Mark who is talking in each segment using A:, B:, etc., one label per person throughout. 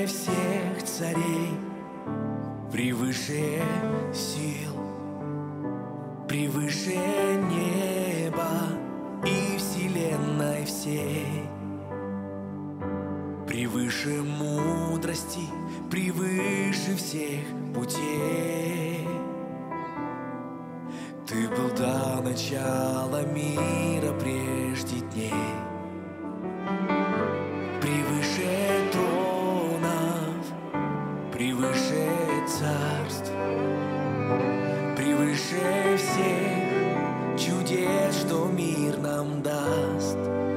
A: превыше всех царей, превыше сил, превыше неба и вселенной всей, превыше мудрости, превыше всех путей. Ты был до начала мира прежде дней, превыше тронов, превыше царств, превыше всех чудес, что мир нам даст,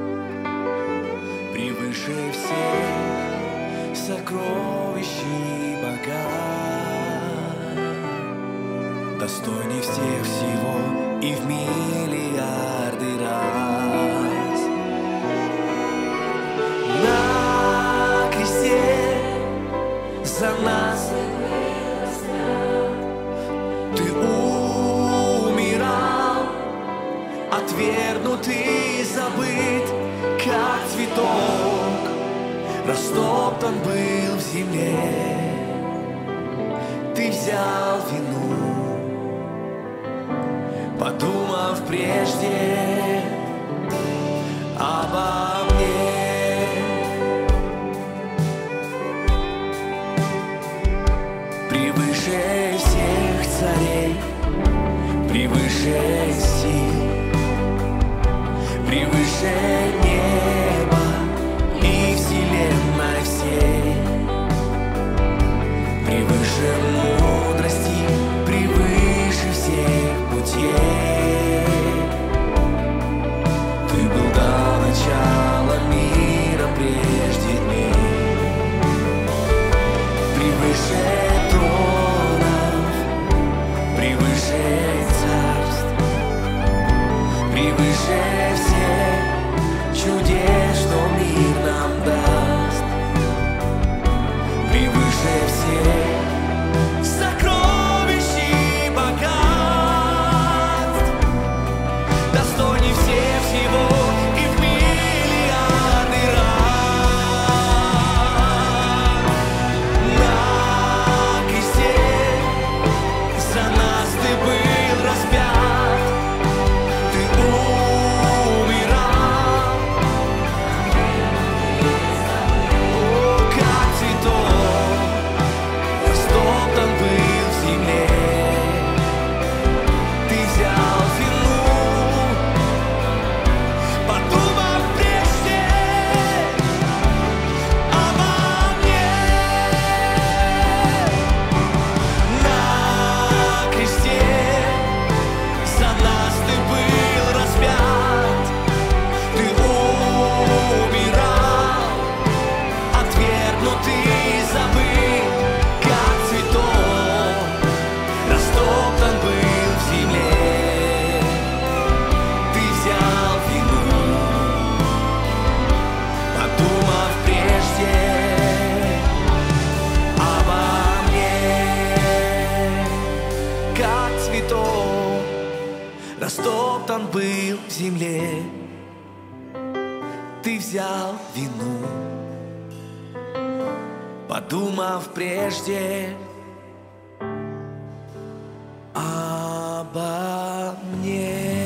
A: превыше всех сокровищ и богатств, достойней всех всего и в миллиарды раз. На кресте за нас ты умирал, отвергнутый, забыт, как цветок, растоптан был в земле. Ты взял вину, подумав прежде обо мне. Превыше всех царей, превыше сил, превыше неба и вселенной всей, превыше мудрости, превыше всех путей. Ты был до начала мира прежде дней, превыше тронов, превыше царств, превыше всех чудес, что мир нам даст, превыше всех сокровищ и богатств, достойней всех всего и в миллиарды раз. На кресте за нас ты был распят, ты умирал, как цветок, растоптан был в земле. Ты взял вину, подумав прежде обо мне. На кресте за нас ты был распят, ты умирал, отвергнутый, забыт, как цветок, растоптан был в земле. Ты взял вину, подумав прежде обо мне, как цветок, растоптан был в земле. Ты взял вину, подумав прежде обо мне.